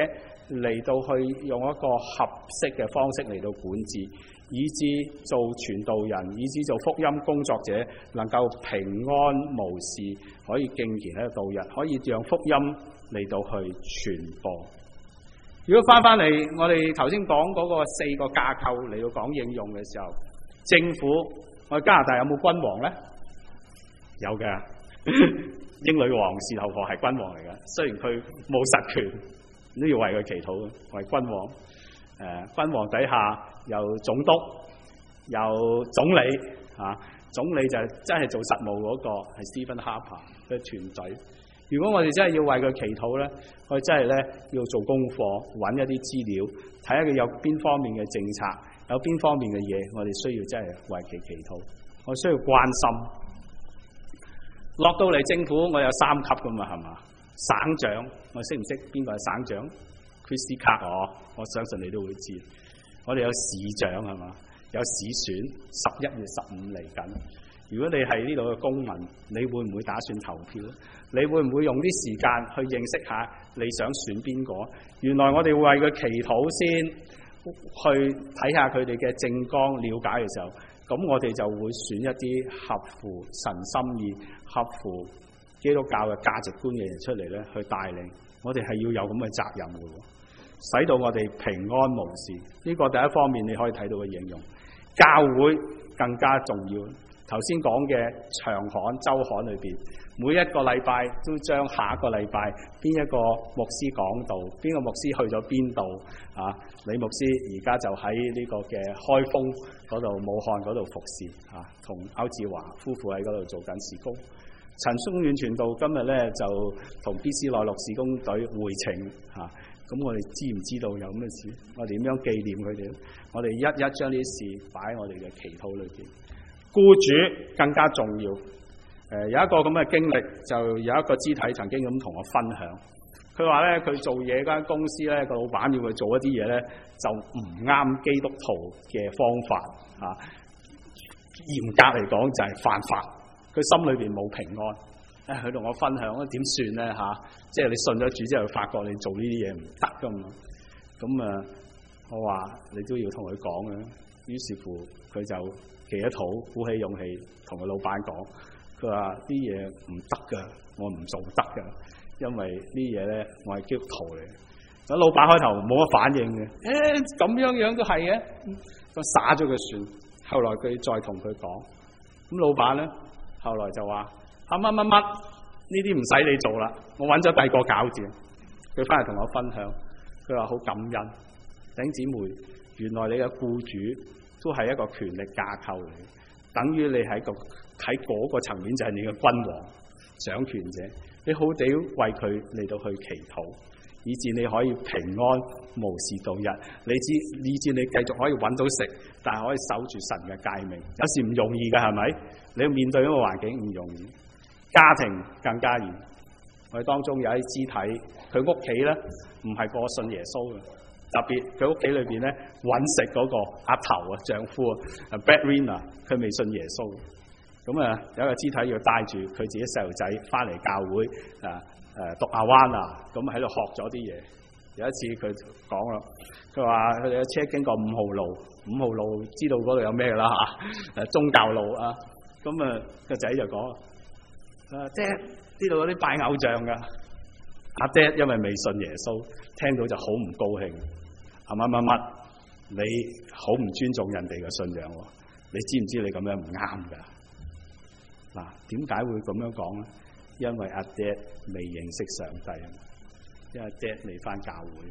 嚟到去用一個合適嘅方式嚟到管治，以致做傳道人，以致做福音工作者能夠平安無事，可以敬虔喺度度日，可以讓福音嚟到去傳播。如果翻嚟我哋頭先講嗰個4個架構嚟到講應用嘅時候，政府，我哋加拿大有冇君王呢？有嘅，英女王事頭婆係君王嚟嘅，雖然佢冇實權，都要為佢祈禱，為君王。君王底下有總督，有總理，總理就真係做實務嗰個係 Stephen Harper 嘅團隊。如果我哋真係要為佢祈禱咧，我哋真係咧要做功課，揾一啲資料，睇下佢有邊方面嘅政策，有邊方面嘅嘢，我哋需要真係為其祈禱，我需要關心。落到嚟政府，我有3級噶嘛，係嘛？省長，我識唔識邊個係省長 ？Christy Clark 我相信你都會知。我哋有市長係嘛？有市選，11月15嚟緊。如果你係呢度嘅公民，你會唔會打算投票？你會唔會用啲時間去認識下你想選邊個？原來我哋會為佢祈禱先，去睇下佢哋嘅政綱，了解嘅時候，咁我哋就會選一啲合乎神心意、合乎基督教嘅價值觀嘅人出嚟咧，去帶領。我哋係要有咁嘅責任嘅，使到我哋平安無事。呢個第一方面你可以睇到嘅應用。教會更加重要。頭先講嘅長刊、週刊裏邊，每一個禮拜都將下一個禮拜邊一個牧師講道，邊個牧師去咗邊度啊？李牧師而家就喺呢個嘅開封嗰度、武漢嗰度服侍啊，同歐志華夫婦喺嗰度做緊事工。陳松遠傳道今日咧就同 BC 內陸事工隊會程啊。咁我哋知唔知道有咩事？我哋點樣紀念佢哋？我哋一將呢啲事擺喺我哋嘅祈禱裏邊。僱主更加重要。有一個咁嘅經歷，就有一個肢體曾經咁同我分享。佢話咧，佢做嘢間公司咧，個老闆要佢做一啲嘢咧，就唔啱基督徒嘅方法啊。嚴格嚟講就係犯法。佢心裏邊冇平安。佢同我分享點算咧嚇？即係你信咗主之後，發覺你做呢啲嘢唔得噶嘛。咁我話你都要同佢講嘅。於是乎，佢就祈咗禱，鼓起勇氣同佢老闆講。佢話啲嘢唔得噶，我唔做得噶，因為呢嘢咧，我係基督徒嚟。咁老闆開頭冇乜反應嘅，咁樣都係嘅，咁耍咗佢算。後來佢再同佢講，咁老闆咧。後來就話乜呢啲唔使你做啦，我揾咗第二個搞掂。佢翻嚟同我分享，佢話好感恩。弟兄姊妹，原來你嘅僱主都係一個權力架構嚟，等於你喺嗰個層面就係你嘅君王掌權者，你好地為佢嚟到去祈禱，以致你可以平安無事度日。以致你繼續可以揾到食，但係可以守住神嘅誡命。有時唔容易㗎，係咪？你要面對一個環境唔容易，家庭更加嚴。我哋當中有啲肢體，佢屋企咧唔係個信耶穌嘅，特別佢屋企裏邊咧揾食嗰個阿頭啊，丈夫啊 breadwinner， 佢未信耶穌。咁有一個肢體要帶住佢自己細路仔翻嚟教會讀阿灣啊，咁喺度學咗啲嘢。有一次佢講啦，佢話佢哋嘅車經過5號路，5號路知道嗰度有咩啦嚇，宗教路啊。咁個仔就講：爹，呢度有啲拜偶像㗎。阿爹因為未信耶穌，聽到就好唔高興。你好唔尊重人哋嘅信仰喎？你知唔知你咁樣唔啱㗎？嗱，點解會咁樣講咧？因為阿爹未認識上帝，因為阿爹未返教會。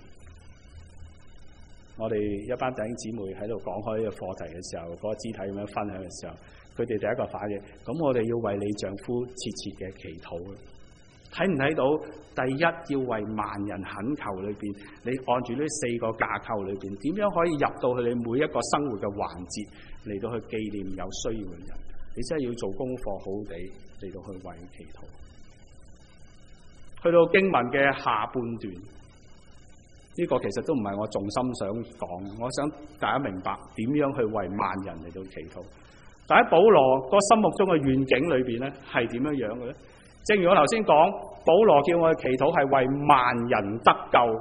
我哋一班弟兄姊妹喺度講開呢個課題嘅時候，嗰個肢體咁樣分享嘅時候，佢哋第一個反應，咁我哋要為你丈夫切切嘅祈禱。睇唔睇到？第一要為萬人懇求裏邊，你按住呢4個架構裏邊，點樣可以入到去你每一個生活嘅環節嚟到去紀念有需要嘅人？你真係要做功課，好地嚟到去為佢祈禱。去到經文嘅下半段，呢個其實都唔係我重心想講，我想大家明白點樣去為萬人嚟到祈禱。但喺保羅個心目中嘅願景裏邊咧，係點樣樣嘅咧？正如我頭先講，保羅叫我哋祈禱係為萬人得救，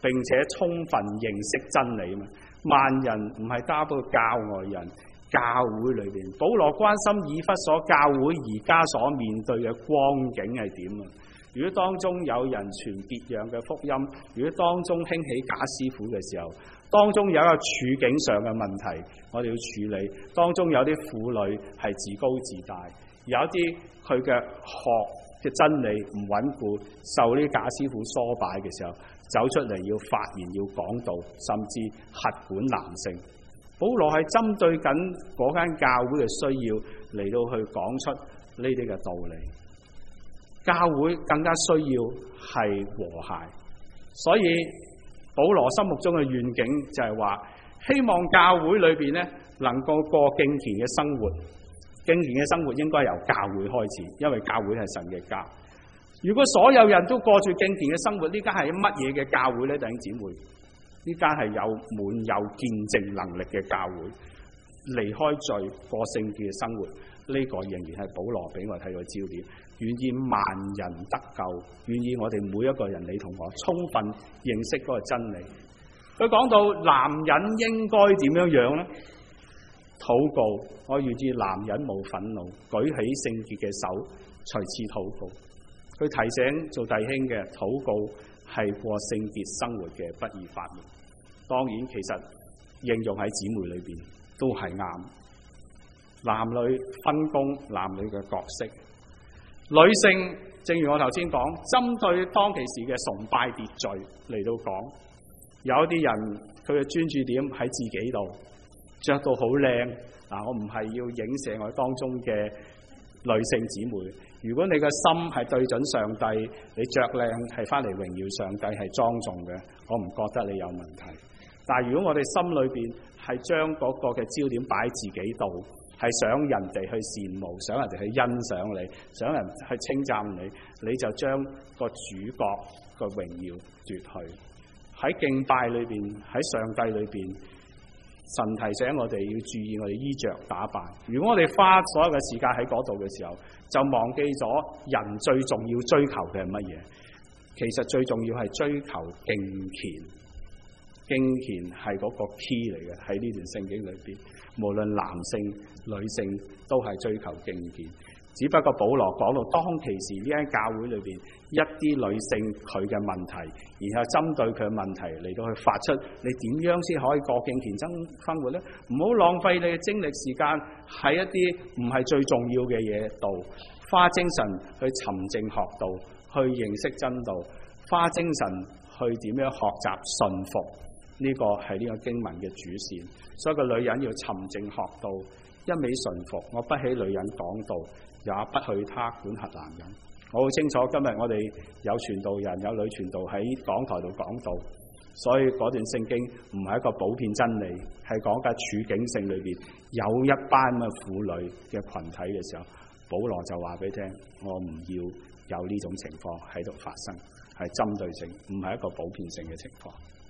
並且充分認識真理嘛。萬人唔係交到教外人，教會裏邊，保羅關心以弗所教會而家所面對嘅光景係點啊？如果當中有人傳別樣嘅福音，如果當中興起假師傅嘅時候，當中有一個處境上嘅問題，我哋要處理。當中有啲婦女係自高自大，有啲佢嘅學嘅真理唔穩固，受呢啲假師傅唆擺嘅時候，走出嚟要發言要講道，甚至轄管男性。保羅係針對緊嗰間教會嘅需要嚟到去講出呢啲嘅道理。教會更加需要係和諧，所以保羅心目中嘅願景就係話，希望教會裏邊咧能夠過敬虔嘅生活。敬虔嘅生活應該由教會開始，因為教會係神嘅家。如果所有人都過住敬虔嘅生活，呢間係乜嘢嘅教會呢？弟兄姊妹，呢間係滿有見證能力嘅教會。離開罪過聖潔嘅生活，呢個仍然係保羅俾我睇個焦點。願意萬人得救，願意我哋每一個人，你同我充分認識嗰個真理。佢講到男人應該點樣樣呢？禱告，我願意男人冇憤怒，舉起聖潔嘅手，隨次禱告。佢提醒做弟兄嘅，禱告係過聖潔生活嘅不二法門。當然，其實應用喺姊妹裏邊都係啱。男女分工，男女嘅角色。女性，正如我頭先講，針對當其時嘅崇拜秩序嚟到講，有一啲人佢嘅專注點喺自己度，着到好靚。我唔係要影射我當中嘅女性姊妹。如果你嘅心係對準上帝，你着靚係翻嚟榮耀上帝，係莊重嘅，我唔覺得你有問題。但係如果我哋心裏邊係將嗰個嘅焦點擺喺自己度，係想人哋去羨慕，想人哋去欣賞你，想人去稱讚你，你就將個主角個榮耀奪去。喺敬拜裏邊，喺上帝裏邊，神提醒我哋要注意我哋衣着打扮。如果我哋花所有嘅時間喺嗰度嘅時候，就忘記咗人最重要追求嘅係乜嘢？其實最重要係追求敬虔。敬虔係嗰個 key 嚟嘅，喺呢段聖經裏邊，無論男性女性都係追求敬虔。只不過保羅講到當其時呢間教會裏邊一啲女性佢嘅問題，然後針對佢嘅問題嚟到去發出你點樣先可以過敬虔生活呢？唔好浪費你嘅精力時間喺一啲唔係最重要嘅嘢度，花精神去沉靜學道，去認識真道，花精神去點樣學習順服。呢個係呢個經文嘅主線，所以個女人要沉靜學道，一味順服。我不喜女人講道，也不許她管轄男人。我好清楚今日我哋有傳道人，有女傳道喺講台度講道，所以嗰段聖經唔係一個普遍真理，係講緊處境性裏邊有一班嘅婦女嘅群體嘅時候，保羅就話俾你聽，我唔要有呢種情況喺度發生，係針對性，唔係一個普遍性嘅情況。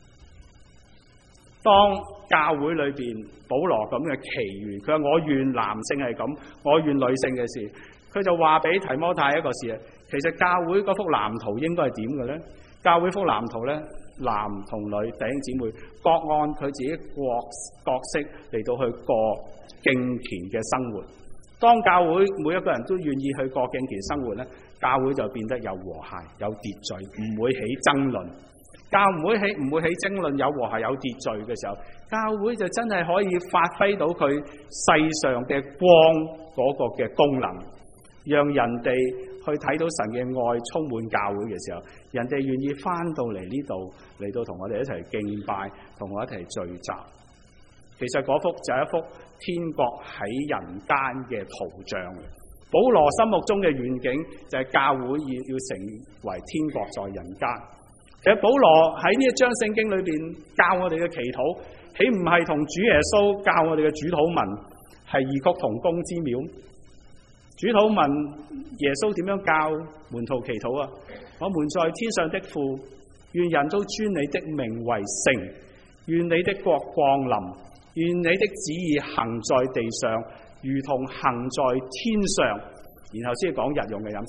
當教會裏邊保羅咁嘅奇緣，佢話我願男性係咁，我願女性嘅事，佢就話俾提摩太一個事啊。其實教會嗰幅藍圖應該係點嘅咧？教會幅藍圖咧，男同女弟兄姊妹各按佢自己角色嚟到去過敬虔嘅生活。當教會每一個人都願意去過敬虔生活咧，教會就變得有和諧、有秩序，唔會起爭論。教唔會起爭論，有和諧有秩序嘅時候，教會就真係可以發揮到佢世上嘅光嗰個嘅功能，讓人哋去睇到神嘅愛充滿教會嘅時候，人哋願意翻到嚟呢度嚟到同我哋一齊敬拜，同我一齊聚集。其實嗰幅就係一幅天國喺人間嘅圖像。保羅心目中嘅願景就係教會要成為天國在人間。其實保羅喺呢一章聖經裏邊教我哋嘅祈禱，豈唔係同主耶穌教我哋嘅主禱文係異曲同工之妙？主禱文耶穌點樣教門徒祈禱啊？我們在天上的父，願人都尊你的名為聖，願你的國降臨，願你的旨意行在地上，如同行在天上。然後先講日用嘅飲食。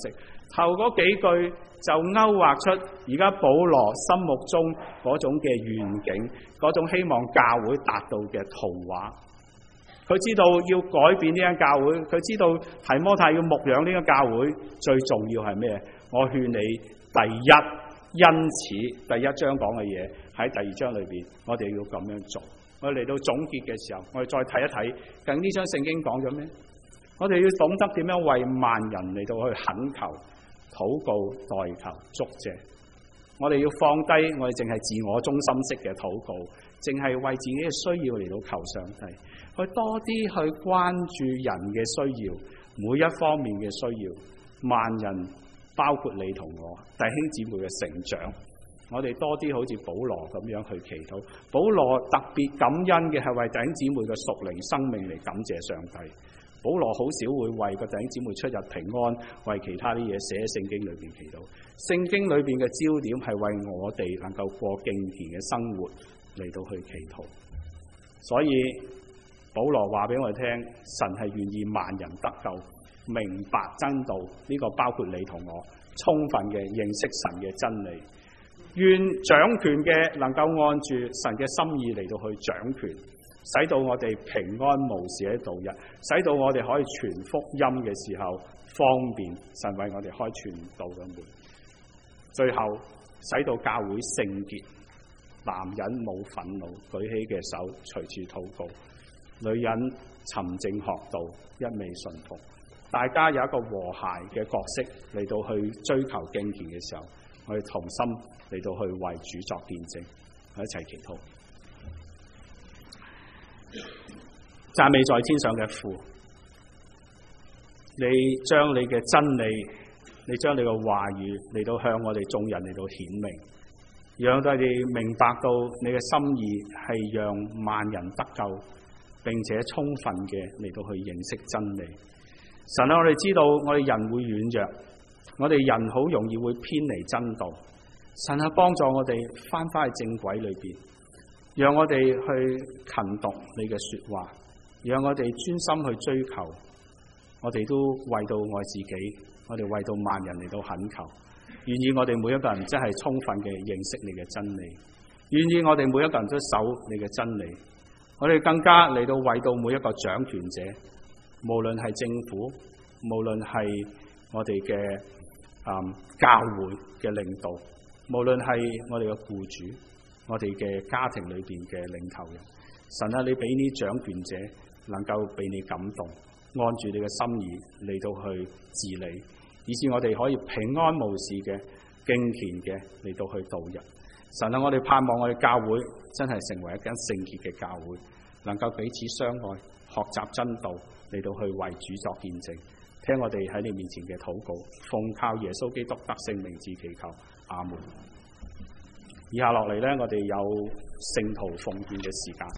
頭嗰幾句就勾畫出而家保羅心目中嗰種嘅願景，嗰種希望教會達到嘅圖畫。佢知道要改變呢間教會，佢知道提摩太要牧養呢間教會，最重要係咩？我勸你第一，因此第一章講嘅嘢喺第二章裏邊，我哋要咁樣做。我哋嚟到總結嘅時候，我哋再睇一睇，究竟呢章聖經講咗咩？我哋要懂得點樣為萬人嚟到去懇求、禱告、代求、祝謝。我哋要放低我哋淨係自我中心式嘅禱告，淨係為自己嘅需要嚟到求上帝，去多啲去關注人嘅需要，每一方面嘅需要，萬人包括你同我弟兄姊妹嘅成長。我哋多啲好似保羅咁樣去祈禱。保羅特別感恩嘅係為弟兄姊妹嘅屬靈生命嚟感謝上帝。保羅好少會為個弟兄姊妹出入平安，為其他啲嘢寫喺聖經裏邊祈禱。聖經裏邊嘅焦點係為我哋能夠過敬虔嘅生活嚟到去祈禱。所以保羅話俾我哋聽，神係願意萬人得救，明白真道。呢個包括你同我，充分嘅認識神嘅真理。願掌權嘅能夠按住神嘅心意嚟到去掌權，使到我哋平安無事喺度日，使到我哋可以傳福音嘅時候方便。神為我哋開傳道嘅門，最後使到教會聖潔，男人冇憤怒，舉起嘅手隨處禱告，女人沉靜學道，一味順服。大家有一個和諧嘅角色嚟到去追求敬虔嘅時候，我哋同心嚟到去為主作見證，我一齊祈禱。讚美在天上嘅父，你將你嘅真理，你將你嘅話語嚟到向我哋眾人嚟到顯明，讓我哋明白到你嘅心意係讓萬人得救，並且充分嘅嚟到去認識真理。神啊，我哋知道我哋人會軟弱，我哋人好容易會偏離真道。神啊，幫助我哋翻返去正軌裏邊，讓我哋去勤讀你嘅說話，讓我哋專心去追求。我哋都為到愛自己，我哋為到萬人嚟到懇求，願意我哋每一個人真係充分嘅認識你嘅真理，願意我哋每一個人都守你嘅真理。我哋更加嚟到為到每一個掌權者，無論係政府，無論係我哋嘅教會嘅領導，無論係我哋嘅僱主，我哋嘅家庭裏邊嘅領頭人，神啊，你俾呢掌權者能夠俾你感動，按住你嘅心意嚟到去治理，以致我哋可以平安無事嘅敬虔嘅嚟到去度日。神啊，我哋盼望我哋教會真係成為一間聖潔嘅教會，能夠彼此相愛，學習真道，嚟到去為主作見證。聽我哋喺你面前嘅禱告，奉靠耶穌基督得勝名字祈求，阿門。以下落嚟呢，我哋有聖徒奉獻嘅時間。